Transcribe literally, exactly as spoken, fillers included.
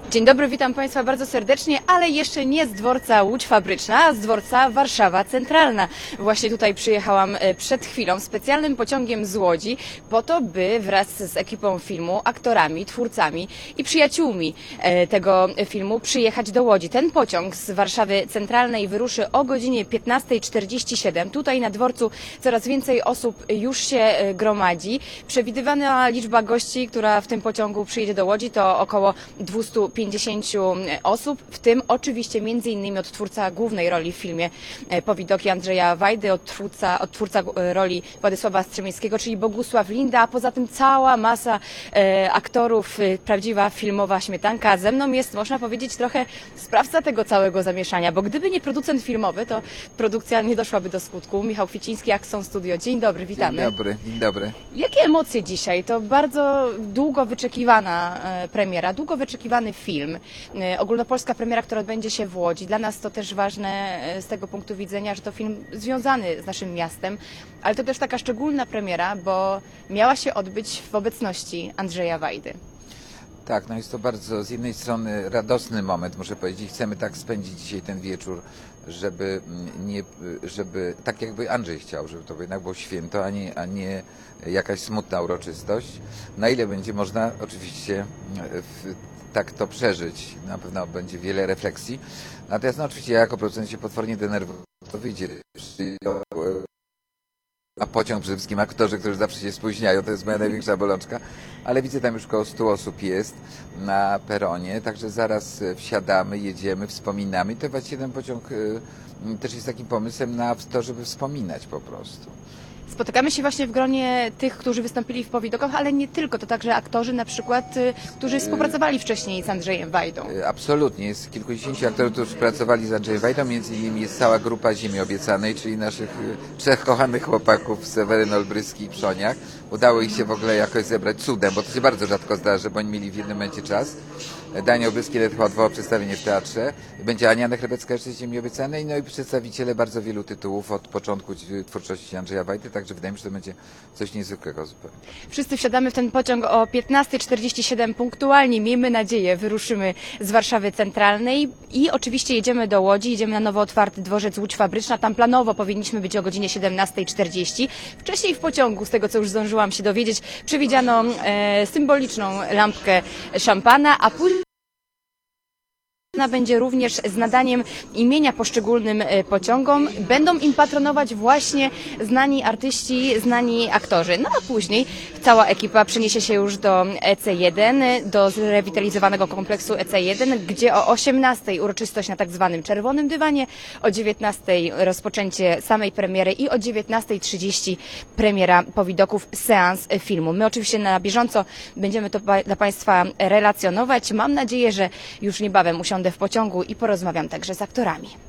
Dzień dobry, witam Państwa bardzo serdecznie, ale jeszcze nie z dworca Łódź Fabryczna, a z dworca Warszawa Centralna. Właśnie tutaj przyjechałam przed chwilą specjalnym pociągiem z Łodzi po to, by wraz z ekipą filmu, aktorami, twórcami i przyjaciółmi tego filmu przyjechać do Łodzi. Ten pociąg z Warszawy Centralnej wyruszy o godzinie piętnastej czterdzieści siedem. Tutaj na dworcu coraz więcej osób już się gromadzi. Przewidywana liczba gości, która w tym pociągu przyjedzie do Łodzi, to około dwieście pięćdziesiąt osób, w tym oczywiście między innymi odtwórca głównej roli w filmie Powidoki Andrzeja Wajdy, odtwórca, odtwórca roli Władysława Strzemińskiego, czyli Bogusław Linda, a poza tym cała masa e, aktorów, e, prawdziwa filmowa śmietanka. Ze mną jest, można powiedzieć, trochę sprawca tego całego zamieszania, bo gdyby nie producent filmowy, to produkcja nie doszłaby do skutku. Michał Kwieciński, Axon Studio. Dzień dobry, witamy. Dzień dobry, dzień dobry. Jakie emocje dzisiaj? To bardzo długo wyczekiwana e, premiera, długo wyczekiwany film. Ogólnopolska premiera, która odbędzie się w Łodzi. Dla nas to też ważne z tego punktu widzenia, że to film związany z naszym miastem, ale to też taka szczególna premiera, bo miała się odbyć w obecności Andrzeja Wajdy. Tak, no jest to bardzo z jednej strony radosny moment, muszę powiedzieć. Chcemy tak spędzić dzisiaj ten wieczór, żeby nie, żeby tak jakby Andrzej chciał, żeby to jednak było święto, a nie, a nie jakaś smutna uroczystość. Na ile będzie można oczywiście w, tak to przeżyć. Na pewno będzie wiele refleksji. Natomiast no, oczywiście ja jako producent się potwornie denerwuję. To wyjdzie a pociąg przede wszystkim aktorzy, którzy zawsze się spóźniają, to jest moja największa bolączka, ale widzę, tam już około stu osób jest na peronie, także zaraz wsiadamy, jedziemy, wspominamy i to właściwie ten pociąg y, też jest takim pomysłem na to, żeby wspominać po prostu. Spotykamy się właśnie w gronie tych, którzy wystąpili w Powidokach, ale nie tylko, to także aktorzy na przykład, którzy współpracowali wcześniej z Andrzejem Wajdą. Absolutnie, jest kilkudziesięciu aktorów, którzy pracowali z Andrzejem Wajdą, między innymi jest cała grupa Ziemi Obiecanej, czyli naszych trzech kochanych chłopaków, Seweryn Olbryski i Przoniak. Udało ich się w ogóle jakoś zebrać cudem, bo to się bardzo rzadko zdarza, bo oni mieli w jednym momencie czas. Daniel Olbryski chyba odwołał przedstawienie w teatrze. Będzie Ania Nechrebecka jeszcze z Ziemi Obiecanej, no i przedstawiciele bardzo wielu tytułów od początku twórczości Andrzeja Wajdy, także wydaje mi się, że to będzie coś niezwykłego zupełnie. Wszyscy wsiadamy w ten pociąg o piętnastej czterdzieści siedem punktualnie, miejmy nadzieję, wyruszymy z Warszawy Centralnej i oczywiście jedziemy do Łodzi, jedziemy na nowo otwarty dworzec Łódź Fabryczna, tam planowo powinniśmy być o godzinie siedemnastej czterdzieści. Wcześniej w pociągu, z tego co już zdążyłam się dowiedzieć, przewidziano e, symboliczną lampkę szampana, a później będzie również z nadaniem imienia poszczególnym pociągom. Będą im patronować właśnie znani artyści, znani aktorzy. No a później cała ekipa przeniesie się już do E C jeden, do zrewitalizowanego kompleksu E C jeden, gdzie o osiemnastej uroczystość na tak zwanym czerwonym dywanie, o dziewiętnastej rozpoczęcie samej premiery i o dziewiętnastej trzydzieści premiera Powidoków, seans filmu. My oczywiście na bieżąco będziemy to dla Państwa relacjonować. Mam nadzieję, że już niebawem usiądę w pociągu i porozmawiam także z aktorami.